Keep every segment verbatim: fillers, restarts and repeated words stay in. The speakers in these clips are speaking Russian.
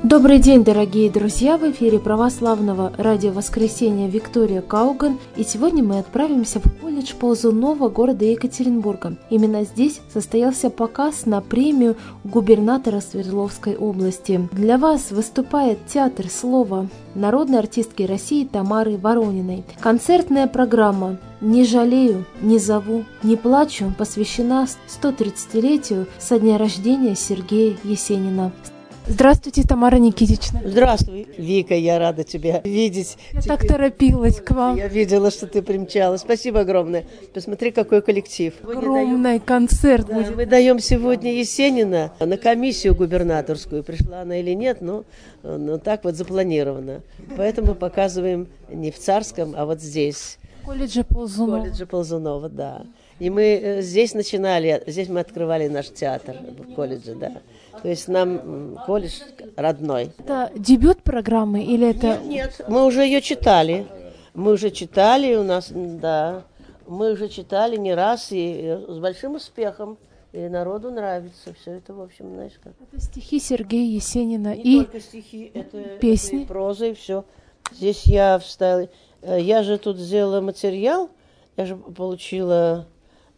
Добрый день, дорогие друзья! В эфире православного радио «Воскресенье» Виктория Кауган. И сегодня мы отправимся в колледж Ползунова города Екатеринбурга. Именно здесь состоялся показ на премию губернатора Свердловской области. Для вас выступает театр слова народной артистки России Тамары Ворониной. Концертная программа «Не жалею, не зову, не плачу» посвящена сто тридцатилетию со дня рождения Сергея Есенина. Здравствуйте, Тамара Никитична. Здравствуй, Вика, я рада тебя видеть. Я Теперь... так торопилась к вам. Я видела, что ты примчалась. Спасибо огромное. Посмотри, какой коллектив. Огромный концерт да, будет. Мы даем сегодня Есенина на комиссию губернаторскую. Пришла она или нет, но, но так вот запланировано. Поэтому показываем не в Царском, а вот здесь. В колледже Ползунова. В колледже Ползунова, да. И мы здесь начинали, здесь мы открывали наш театр в колледже, да. То есть нам колледж родной. Это дебют программы или это... Нет, нет, мы уже ее читали. Мы уже читали у нас, да. Мы уже читали не раз и с большим успехом. И народу нравится. Все это, в общем, знаешь как. Это стихи Сергея Есенина не и только стихи, это, песни. Это и проза, и все. Здесь я вставила... Я же тут сделала материал. Я же получила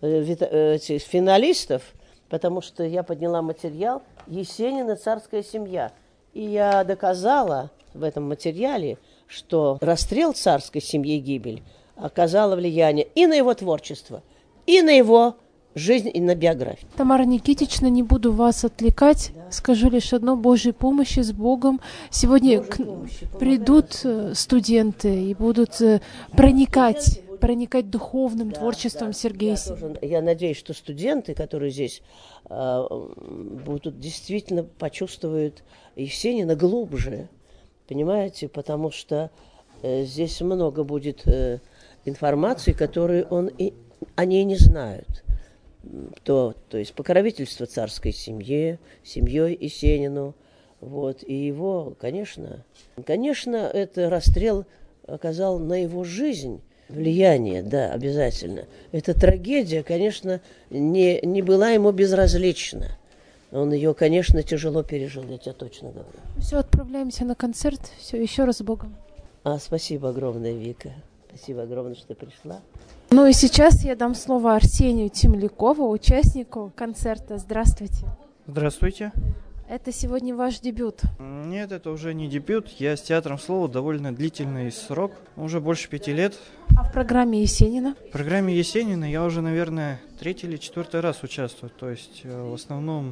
этих финалистов, потому что я подняла материал «Есенин и царская семья». И я доказала в этом материале, что расстрел царской семьи, гибель, оказало влияние и на его творчество, и на его жизнь, и на биографию. Тамара Никитична, не буду вас отвлекать, да. Скажу лишь одно: Божьей помощи, с Богом. Сегодня к... помощи, придут студенты и будут проникать, проникать духовным да, творчеством да. Сергея Есенина. Я, я надеюсь, что студенты, которые здесь э, будут, действительно почувствуют Есенина глубже, понимаете, потому что э, здесь много будет э, информации, которую он и, они не знают. То, то есть покровительство царской семье, семьей Есенину, вот, и его, конечно, конечно, это расстрел оказал на его жизнь влияние, да, обязательно. Эта трагедия, конечно, не, не была ему безразлична. Он ее, конечно, тяжело пережил, я тебе точно говорю. Все, отправляемся на концерт, все, еще раз с Богом. А, спасибо огромное, Вика, спасибо огромное, что ты пришла. Ну и сейчас я дам слово Арсению Темлякову, участнику концерта. Здравствуйте. Здравствуйте. Это сегодня ваш дебют? Нет, это уже не дебют. Я с театром слова довольно длительный срок, уже больше пяти лет. А в программе Есенина? В программе Есенина я уже, наверное, третий или четвертый раз участвую. То есть в основном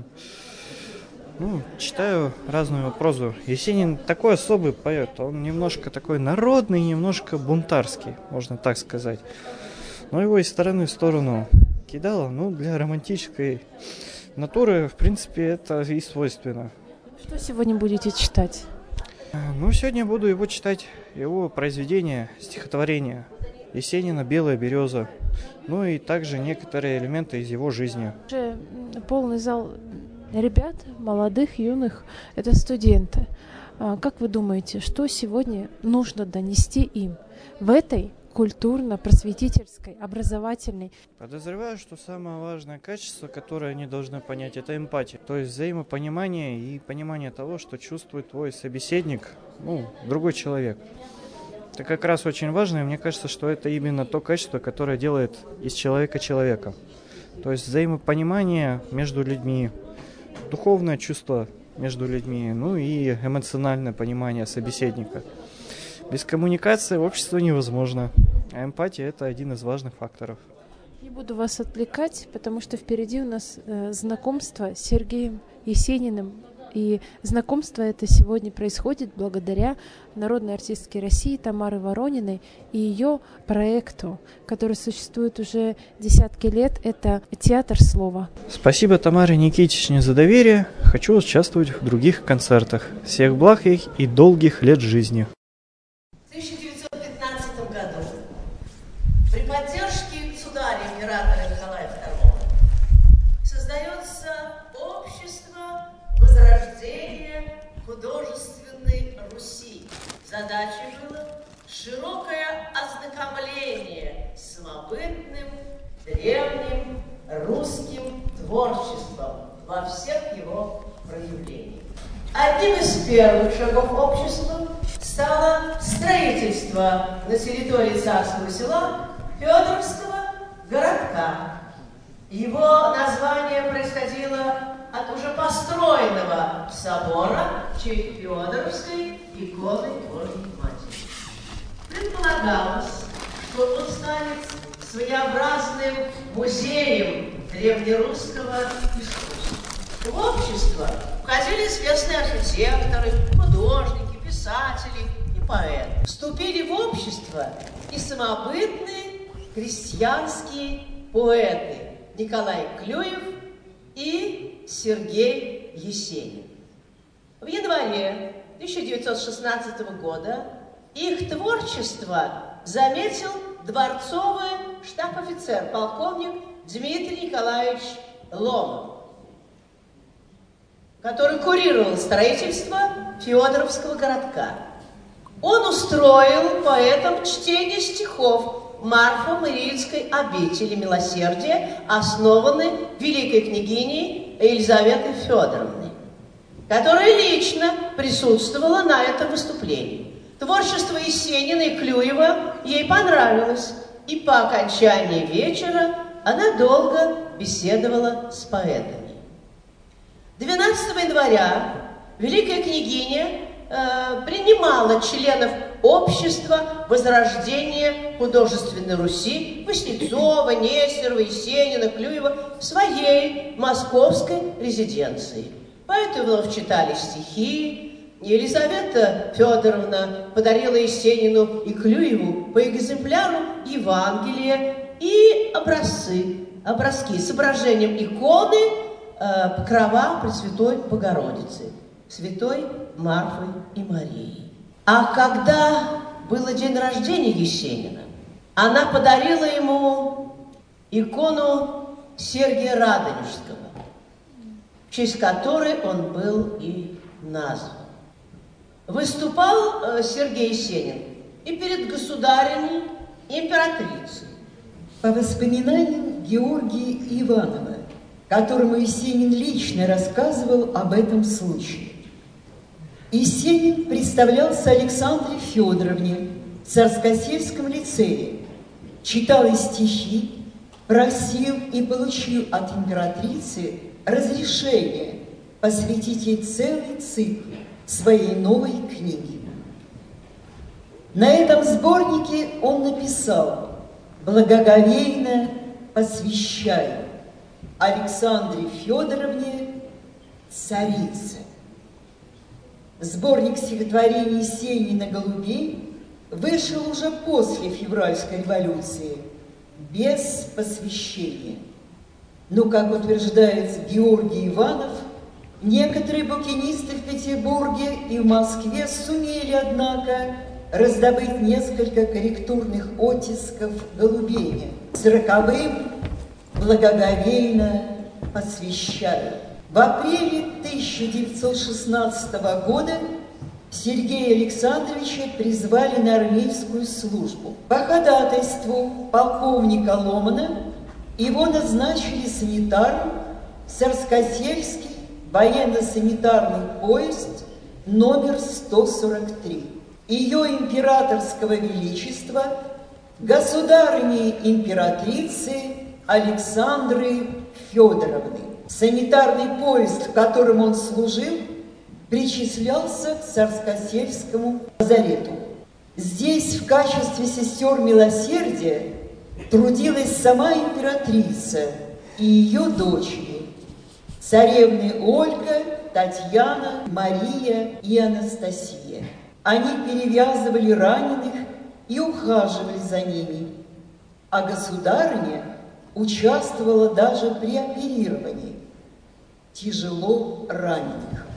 ну, читаю разную прозу. Есенин такой особый поэт. Он немножко такой народный, немножко бунтарский, можно так сказать. Но его из стороны в сторону кидало, ну, для романтической натуры, в принципе, это и свойственно. Что сегодня будете читать? Ну, сегодня буду его читать, его произведение, стихотворение Есенина «Белая береза», ну и также некоторые элементы из его жизни. Уже полный зал ребят, молодых, юных, это студенты. Как вы думаете, что сегодня нужно донести им в этой культурно-просветительской, образовательной? Подозреваю, что самое важное качество, которое они должны понять, это эмпатия. То есть взаимопонимание и понимание того, что чувствует твой собеседник, ну, другой человек. Это как раз очень важно, и мне кажется, что это именно то качество, которое делает из человека человека. То есть взаимопонимание между людьми, духовное чувство между людьми, ну и эмоциональное понимание собеседника. Без коммуникации общество невозможно, а эмпатия – это один из важных факторов. Не буду вас отвлекать, потому что впереди у нас э, знакомство с Сергеем Есениным. И знакомство это сегодня происходит благодаря народной артистке России Тамары Ворониной и ее проекту, который существует уже десятки лет. Это театр слова. Спасибо Тамаре Никитичне за доверие. Хочу участвовать в других концертах. Всех благ их и долгих лет жизни. В тысяча девятьсот пятнадцатом году при поддержке государя императора Николая второго создается общество возрождения художественной Руси. Задачей было широкое ознакомление с самобытным древним русским творчеством во всех его проявлениях. Одним из первых шагов общества стало строительство на территории царского села Федоровского городка. Его название происходило от уже построенного собора в честь Федоровской иконы Божьей Матери. Предполагалось, что он станет своеобразным музеем древнерусского искусства. В общество входили известные архитекторы, художники, писатели и поэты. Вступили в общество и самобытные крестьянские поэты Николай Клюев и Сергей Есенин. В январе тысяча девятьсот шестнадцатого года их творчество заметил дворцовый штаб-офицер, полковник Дмитрий Николаевич Ломов, который курировал строительство Федоровского городка. Он устроил поэтам чтение стихов Марфо-Мариинской обители милосердия, основанной великой княгиней Елизаветой Федоровной, которая лично присутствовала на этом выступлении. Творчество Есенина и Клюева ей понравилось, и по окончании вечера она долго беседовала с поэтами. двенадцатого января великая княгиня э, принимала членов общества Возрождения художественной Руси Васнецова, Нестерова, Есенина, Клюева в своей московской резиденции. Поэты вновь читали стихи. Елизавета Федоровна подарила Есенину и Клюеву по экземпляру Евангелия и образцы, образки с изображением иконы э, Покрова Пресвятой Богородицы, Святой Марфы и Марии. А когда было день рождения Есенина, она подарила ему икону Сергия Радонежского, в честь которой он был и назван. Выступал э, Сергей Есенин и перед государыней, и императрицей. По воспоминаниям Георгия Иванова, которому Есенин лично рассказывал об этом случае, Есенин представлялся Александре Федоровне в Царскосельском лицее, читал ей стихи, просил и получил от императрицы разрешение посвятить ей целый цикл своей новой книги. На этом сборнике он написал: «Благоговейно посвящаю Александре Федоровне, царице». Сборник стихотворений Есенина «Голубей» вышел уже после февральской революции, без посвящения. Но, как утверждает Георгий Иванов, некоторые букинисты в Петербурге и в Москве сумели, однако, раздобыть несколько корректурных оттисков «Голубения» с роковым «Благоговейно посвящаю». В апреле тысяча девятьсот шестнадцатого года Сергея Александровича призвали на армейскую службу. По ходатайству полковника Ломана его назначили санитаром в Царскосельский военно-санитарный поезд номер сто сорок три. Ее императорского величества государыни императрицы Александры Федоровны. Санитарный поезд, в котором он служил, причислялся к Царскосельскому лазарету. Здесь в качестве сестер милосердия трудилась сама императрица и ее дочери, царевны Ольга, Татьяна, Мария и Анастасия. Они перевязывали раненых и ухаживали за ними, а государыня участвовала даже при оперировании тяжело раненых.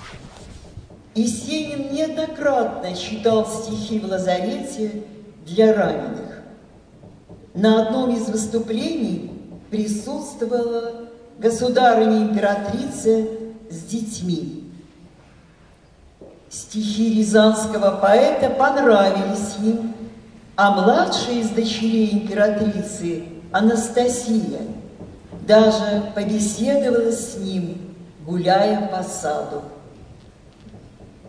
Есенин неоднократно читал стихи в лазарете для раненых. На одном из выступлений присутствовала государыня-императрица с детьми. Стихи рязанского поэта понравились им, а младшая из дочерей императрицы, Анастасия, даже побеседовала с ним, гуляя по саду.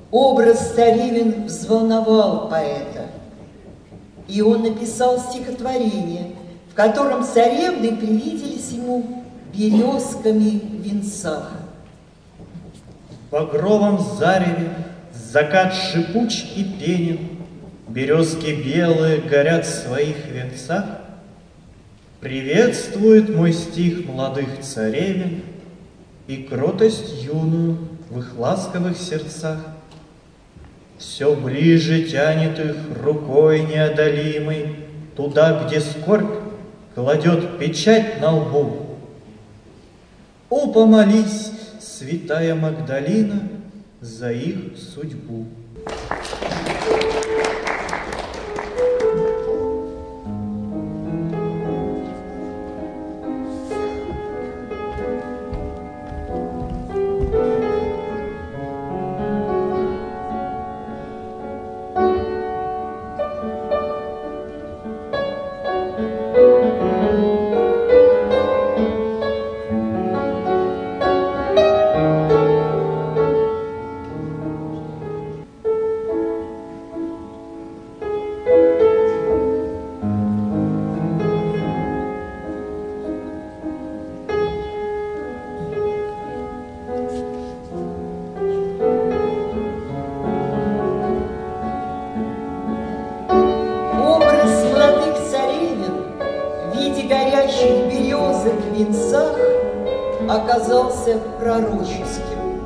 Образ царевин взволновал поэта, и он написал стихотворение, в котором царевны привиделись ему березками в венцах. В багровом зареве закат шипуч и пенен, березки белые горят в своих венцах. Приветствует мой стих молодых царевин и кротость юную в их ласковых сердцах. Все ближе тянет их рукой неодолимой туда, где скорбь кладет печать на лбу. О, помолись, святая Магдалина, за их судьбу. Оказался пророческим.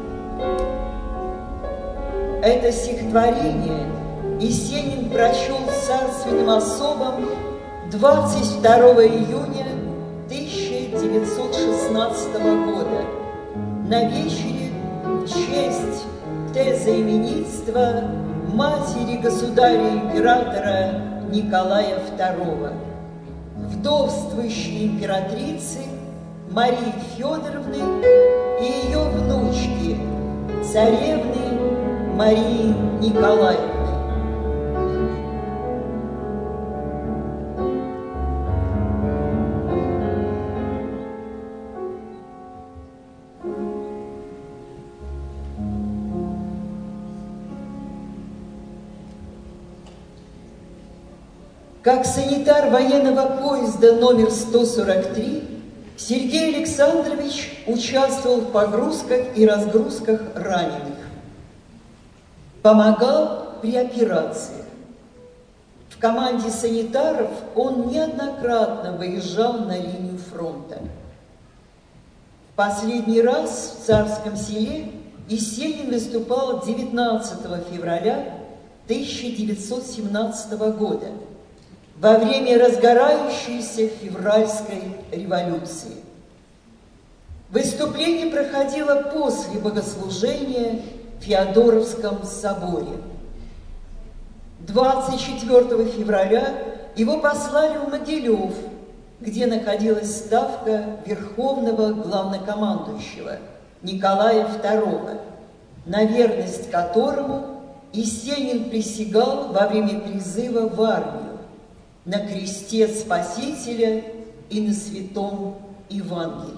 Это стихотворение Есенин прочел царственным особам двадцать второго июня тысяча девятьсот шестнадцатого года на вечере в честь тезаименитства матери государя-императора Николая второго, вдовствующей императрицы Марии Федоровны и ее внучки, царевны Марии Николаевны. Как санитар военного поезда номер сто сорок три Сергей Александрович участвовал в погрузках и разгрузках раненых, помогал при операциях. В команде санитаров он неоднократно выезжал на линию фронта. В последний раз в Царском Селе Есенин выступал девятнадцатого февраля тысяча девятьсот семнадцатого года во время разгорающейся февральской революции. Выступление проходило после богослужения в Феодоровском соборе. двадцать четвёртого февраля его послали в Могилев, где находилась ставка Верховного Главнокомандующего Николая второго, на верность которому Есенин присягал во время призыва в армию на кресте Спасителя и на святом Евангелии.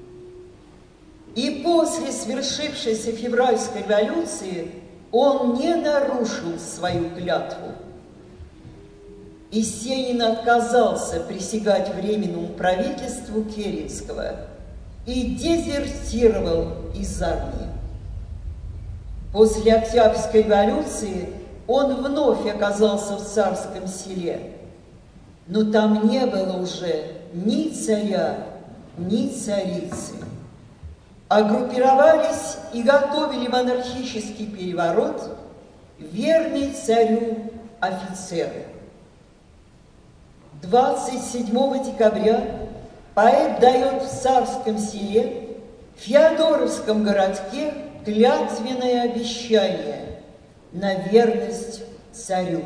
И после свершившейся февральской революции он не нарушил свою клятву. Есенин отказался присягать Временному правительству Керенского и дезертировал из армии. После Октябрьской революции он вновь оказался в Царском Селе, но там не было уже ни царя, ни царицы. А группировались и готовили монархический переворот верные царю офицеры. двадцать седьмого декабря поэт дает в Царском Селе, в Феодоровском городке, клятвенное обещание на верность царю.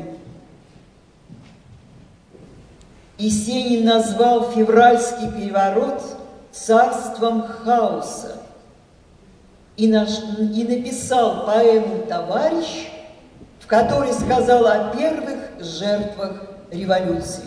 Есенин назвал февральский переворот царством хаоса и, наш, и написал поэму «Товарищ», в которой сказал о первых жертвах революции.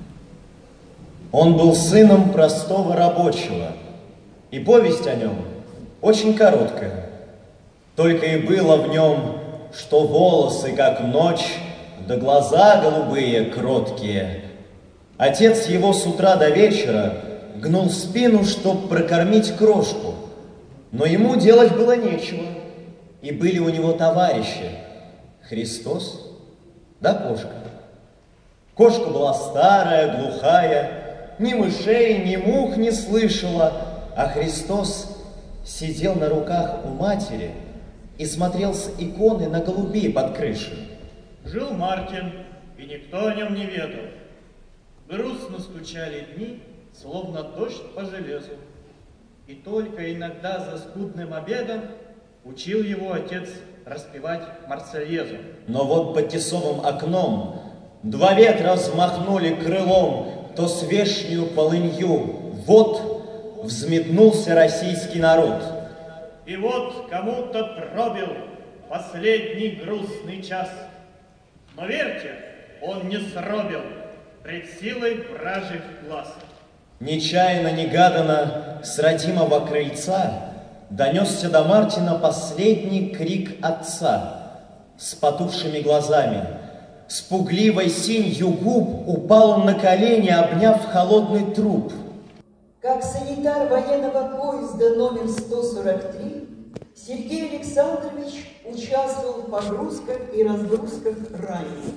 Он был сыном простого рабочего, и повесть о нем очень короткое. Только и было в нем, что волосы, как ночь, да глаза голубые, кроткие. Отец его с утра до вечера гнул спину, чтоб прокормить крошку. Но ему делать было нечего, и были у него товарищи — Христос да кошка. Кошка была старая, глухая, ни мышей, ни мух не слышала, а Христос сидел на руках у матери и смотрел с иконы на голубей под крышей. Жил Мартин, и никто о нем не ведал. Грустно стучали дни, словно дождь по железу. И только иногда за скудным обедом учил его отец распевать Марсельезу. Но вот под тесовым окном два ветра взмахнули крылом, то с вешнюю полынью. Вот взметнулся российский народ. И вот кому-то пробил последний грустный час. Но верьте, он не сробил пред силой вражьих глаз. Нечаянно, негаданно с родимого крыльца донесся до Мартина последний крик отца. С потухшими глазами, с пугливой синью губ упал он на колени, обняв холодный труп. Как санитар военного поезда номер сто сорок три, Сергей Александрович участвовал в погрузках и разгрузках раненых.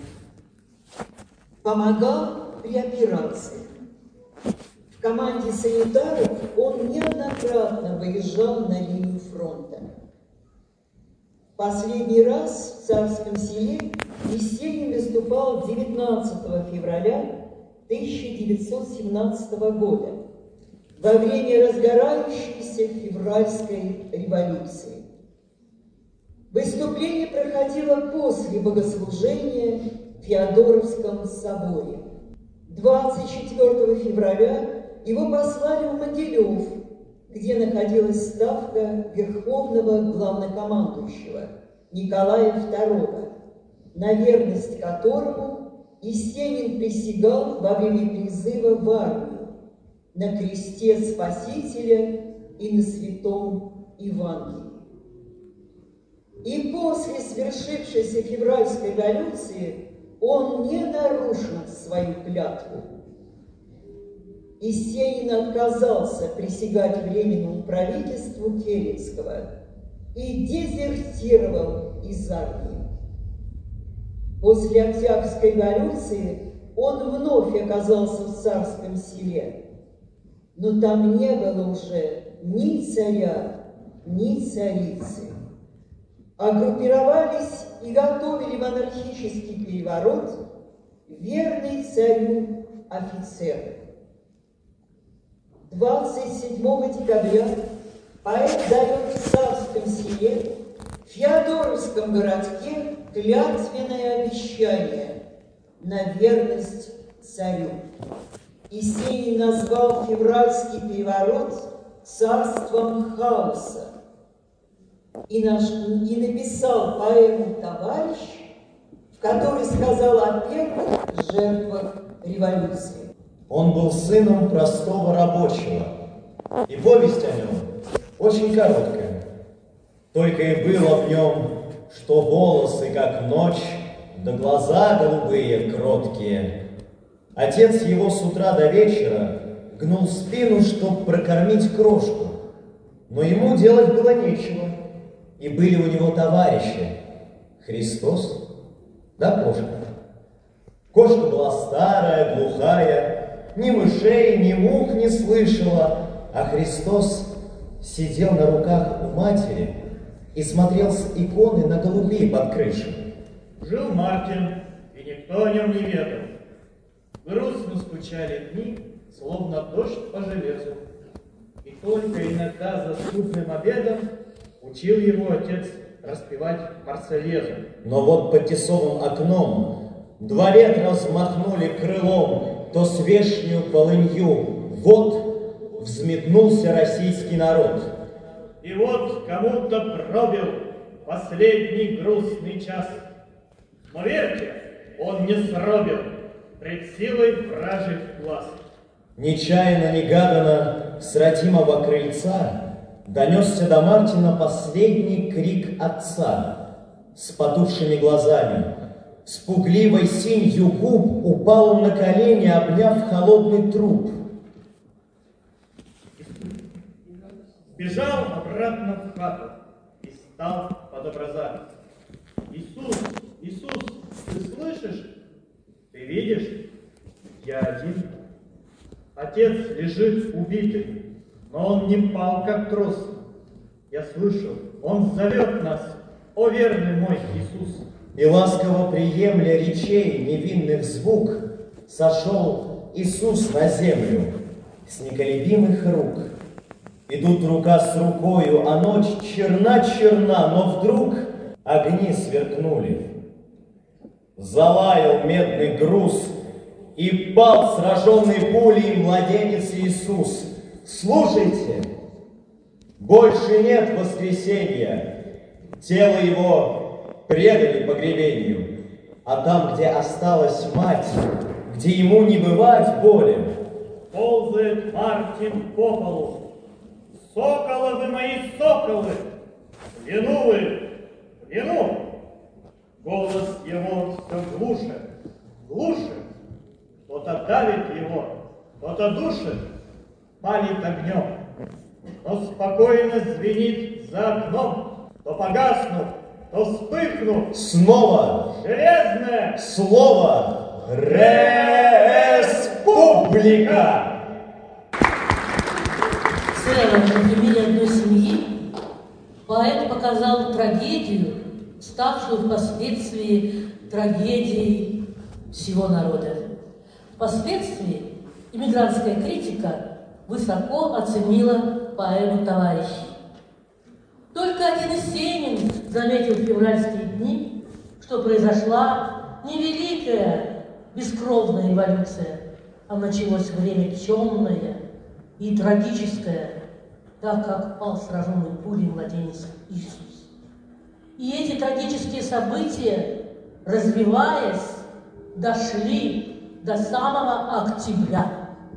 Помогал при операциях. В команде санитаров он неоднократно выезжал на линию фронта. Последний раз в Царском Селе Есенин выступал девятнадцатого февраля тысяча девятьсот семнадцатого года во время разгорающейся февральской революции. Выступление проходило после богослужения в Феодоровском соборе. двадцать четвёртого февраля его послали в Могилев, где находилась ставка Верховного Главнокомандующего Николая второго, на верность которому Есенин присягал во время призыва в армию на кресте Спасителя и на святом Евангелии. И после свершившейся февральской революции он не нарушил свою клятву. Есенин отказался присягать Временному правительству Керенского и дезертировал из армии. После Октябрьской революции он вновь оказался в Царском Селе, но там не было уже ни царя, ни царицы. А группировались и готовили монархический переворот верный царю офицеры. двадцать седьмого декабря поэт дает в Царском Селе, в Феодоровском городке, клятвенное обещание на верность царю. Есенин назвал февральский переворот царством хаоса и, наш, и написал поэму «Товарищ», в которой сказал о первых жертвах революции. Он был сыном простого рабочего, и повесть о нем очень короткая. Только и было в нем, что волосы, как ночь, да глаза голубые, кроткие. Отец его с утра до вечера гнул спину, чтоб прокормить крошку, но ему делать было нечего, и были у него товарищи — Христос да кошка. Кошка была старая, глухая, ни мышей, ни мух не слышала, а Христос сидел на руках у матери и смотрел с иконы на голубей под крышей. Жил Мартин, и никто о нем не ведал. Грустно стучали дни, словно дождь по железу. И только иногда за скудным обедом учил его отец распевать Марсельезу. Но вот под тесовым окном два ветра взмахнули крылом, то с вешнюю полынью. Вот взметнулся российский народ. И вот кому-то пробил последний грустный час. Но верьте, он не сробил пред силой вражьих глаз. Нечаянно, негаданно с родимого крыльца донесся до Мартина последний крик отца. С потухшими глазами, с пугливой синью губ упал он на колени, обняв холодный труп. Бежал обратно в хату и стал под образами. Иисус, Иисус, ты слышишь? Ты видишь? Я один. Отец лежит убитый, но он не пал, как трус. Я слышу, он зовет нас, о верный мой Иисус. И ласково приемля речей невинных звук, сошел Иисус на землю с неколебимых рук. Идут рука с рукою, а ночь черна-черна, но вдруг огни сверкнули. Залаял медный груз, и пал сраженный пулей младенец Иисус. Слушайте, больше нет воскресения, тело его предали погребению, а там, где осталась мать, где ему не бывать боли. Ползает Мартин по полу. Соколы вы мои, соколы! Вину вы, вину! Голос его все глуше, глуше. Кто-то давит его, кто-то душит, палит огнем. Но спокойно звенит за окном, то погаснув, то вспыхнув. Снова железное слово «Республика». В целом, на примере одной семьи поэт показал трагедию, ставшую впоследствии трагедией всего народа. Впоследствии иммигрантская критика высоко оценила поэму «Товарищи». Только один Есенин заметил в февральские дни, что произошла не великая бескровная революция, а началось время темное и трагическое, так как пал сраженный пулей младенец Иисус. И эти трагические события, развиваясь, дошли до самого октября.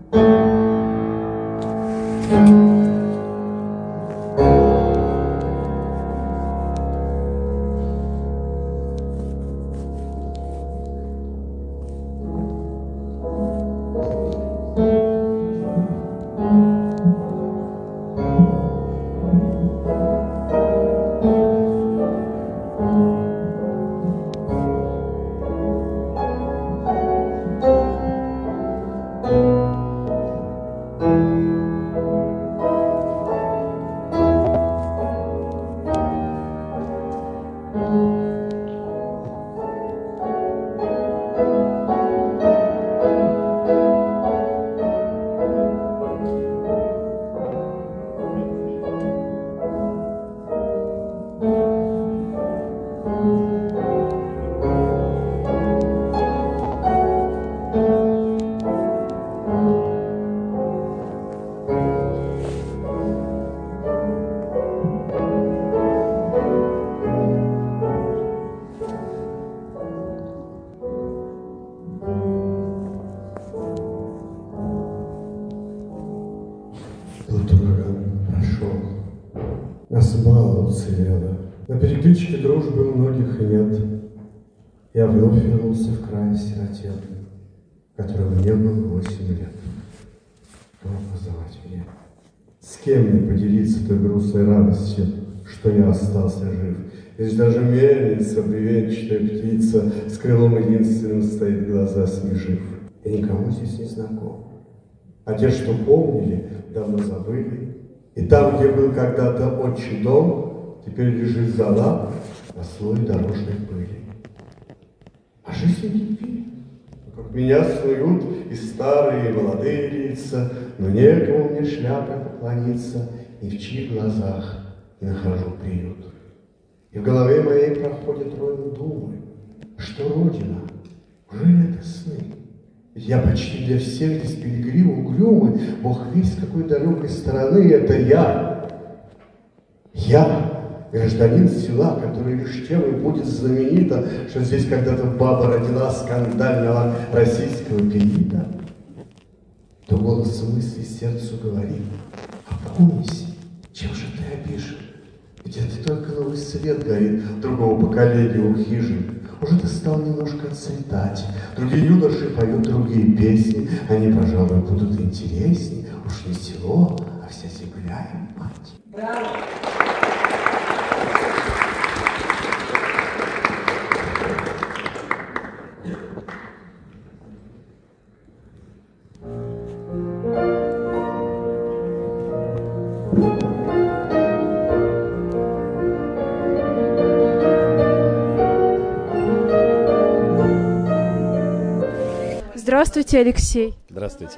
На перекличке дружбы у многих нет. Я вновь вернулся в край сиротелый, которого не было восемь лет. Кого позвать меня? С кем мне поделиться той грустной радостью, что я остался жив? Ведь даже мельница, бревенчатая птица, с крылом единственным стоит глаза смежив. Я никому здесь не знаком. А те, что помнили, давно забыли. И там, где был когда-то отчий дом, теперь лежит зола на слое дорожной пыли. А жизнь кипит. Вокруг меня снуют и старые, и молодые лица, но некому мне шляпой поклониться, и в чьих глазах не нахожу приют. И в голове моей проходят роем думы, что Родина, уже ли это сны? Ведь я почти для всех здесь пилигрим угрюмый, Бог весть какой далекой стороны, это я. Я. Гражданин села, который лишь тем и будет знаменита, что здесь когда-то баба родила скандального российского пиита, то голос мысли сердцу говорит: опомнись, чем же ты свет горит другого поколения у хижин. Уже ты стал немножко отцветать. Другие юноши поют другие песни. Они, пожалуй, будут интереснее. Уж не село, а вся земля им мать. Браво! Здравствуйте, Алексей. Здравствуйте.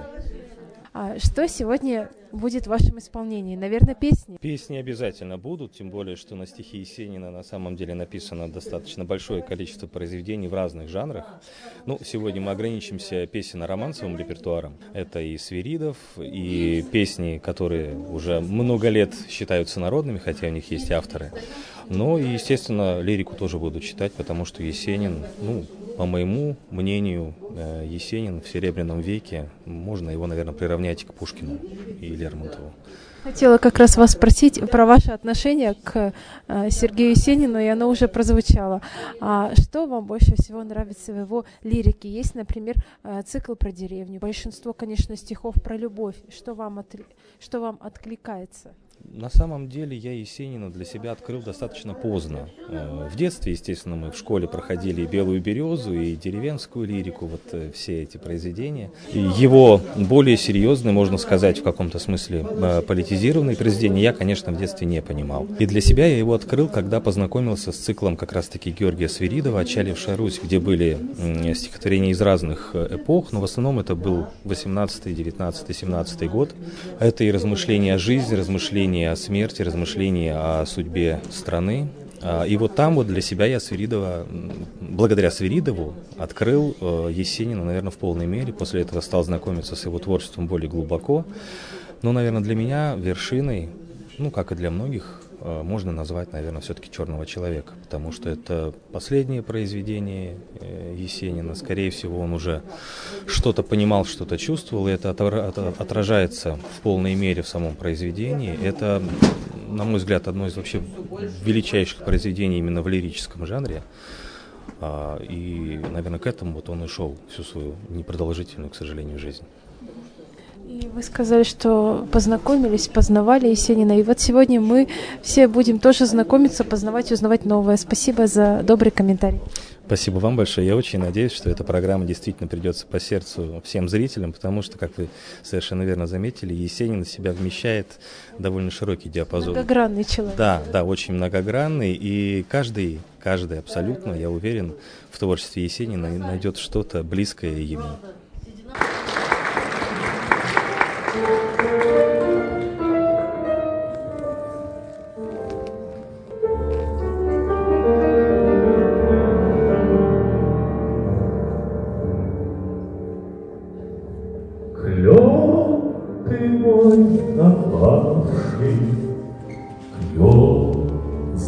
А что сегодня будет в вашем исполнении? Наверное, песни? Песни обязательно будут, тем более, что на стихи Есенина на самом деле написано достаточно большое количество произведений в разных жанрах. Ну, сегодня мы ограничимся песенно-романсовым репертуаром. Это и Свиридов, и песни, которые уже много лет считаются народными, хотя у них есть авторы. Но и, естественно, лирику тоже буду читать, потому что Есенин, ну, по моему мнению, Есенин в Серебряном веке, можно его, наверное, приравнять к Пушкину и Лермонтову. Хотела как раз вас спросить про ваше отношение к Сергею Есенину, и оно уже прозвучало. А что вам больше всего нравится в его лирике? Есть, например, цикл про деревню. Большинство, конечно, стихов про любовь. Что вам, от... что вам откликается? На самом деле я Есенина для себя открыл достаточно поздно. В детстве, естественно, мы в школе проходили и «Белую березу», и деревенскую лирику, вот все эти произведения. И его более серьезные, можно сказать, в каком-то смысле политизированные произведения я, конечно, в детстве не понимал. И для себя я его открыл, когда познакомился с циклом как раз-таки Георгия Свиридова «Отчалившая Русь», где были стихотворения из разных эпох, но в основном это был восемнадцатый, девятнадцатый, семнадцатый год. Это и размышления о жизни, размышления о смерти, размышления о судьбе страны. И вот там вот для себя я Свиридова, благодаря Свиридову, открыл Есенина, наверное, в полной мере. После этого стал знакомиться с его творчеством более глубоко. Но, наверное, для меня вершиной, ну, как и для многих, можно назвать, наверное, все-таки «Черного человека», потому что это последнее произведение Есенина. Скорее всего, он уже что-то понимал, что-то чувствовал, и это отражается в полной мере в самом произведении. Это, на мой взгляд, одно из вообще величайших произведений именно в лирическом жанре. И, наверное, к этому вот он и шел всю свою непродолжительную, к сожалению, жизнь. И вы сказали, что познакомились, познавали Есенина. И вот сегодня мы все будем тоже знакомиться, познавать, узнавать новое. Спасибо за добрый комментарий. Спасибо вам большое. Я очень надеюсь, что эта программа действительно придется по сердцу всем зрителям, потому что, как вы совершенно верно заметили, Есенин в себя вмещает довольно широкий диапазон. Многогранный человек. Да, да, очень многогранный. И каждый, каждый абсолютно, я уверен, в творчестве Есенина найдет что-то близкое ему. Клен ты мой опавший, клен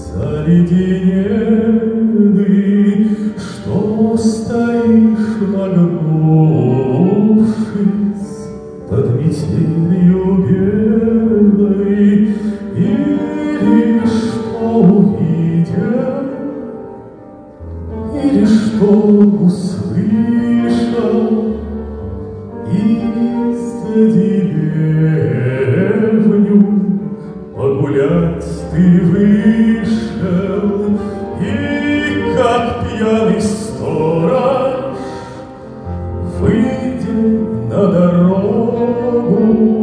заледенелый, что стоишь нагнувшись под метелью белой, или что увидел, или что услышал, из деревню погулять ты вышел, и как пьяный сторож, выйдя на дорогу,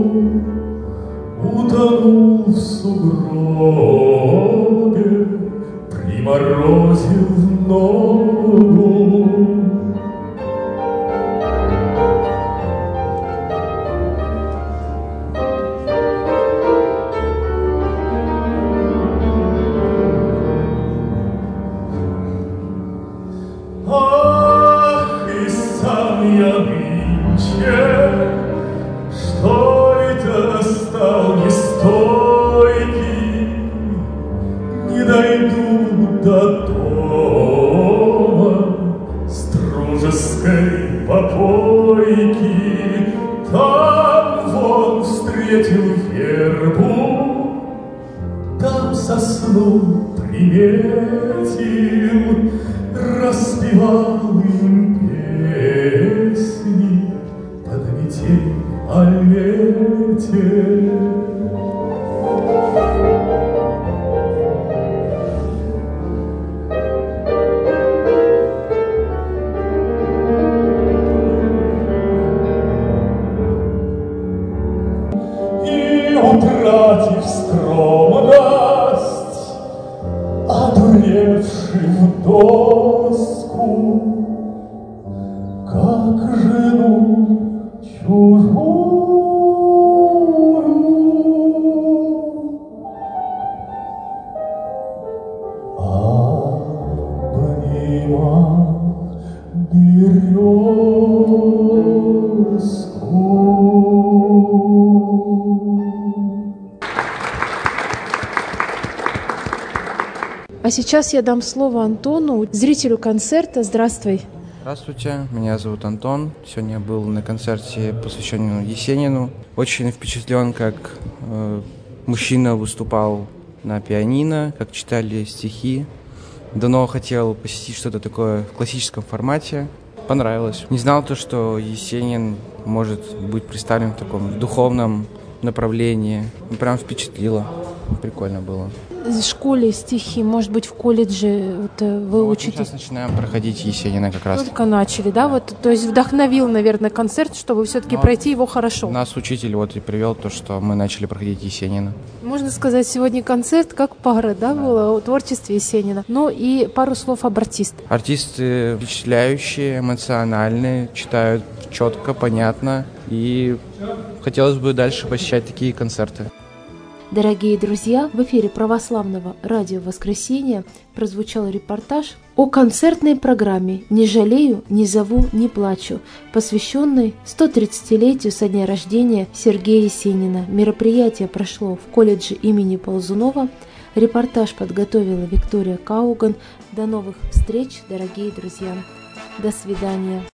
утонул в сугробе, приморозил ногу. Сосну птицу приметил, распевал им песни под метель о лете. Утратив скромность, одуревший в доску, как жену чужую, обнимал березку. А сейчас я дам слово Антону, зрителю концерта. Здравствуй. Здравствуйте, меня зовут Антон. Сегодня я был на концерте, посвященном Есенину. Очень впечатлен, как э, мужчина выступал на пианино, как читали стихи. Давно хотел посетить что-то такое в классическом формате. Понравилось. Не знал то, что Есенин может быть представлен в таком духовном направлении. Прям впечатлило. Прикольно было. В школе стихи, может быть, в колледже вот, вы вот учитесь? Сейчас начинаем проходить Есенина как раз. Только начали, да? Вот, то есть вдохновил, наверное, концерт, чтобы все-таки Но пройти его хорошо. Нас учитель вот и привел то, что мы начали проходить Есенина. Можно сказать, сегодня концерт как пара, да, да. было о творчестве Есенина. Ну и пару слов об артистах. Артисты впечатляющие, эмоциональные, читают четко, понятно. И хотелось бы дальше посещать такие концерты. Дорогие друзья, в эфире православного радио «Воскресенье» прозвучал репортаж о концертной программе «Не жалею, не зову, не плачу», посвященной сто тридцатилетию со дня рождения Сергея Есенина. Мероприятие прошло в колледже имени Ползунова. Репортаж подготовила Виктория Кауган. До новых встреч, дорогие друзья. До свидания.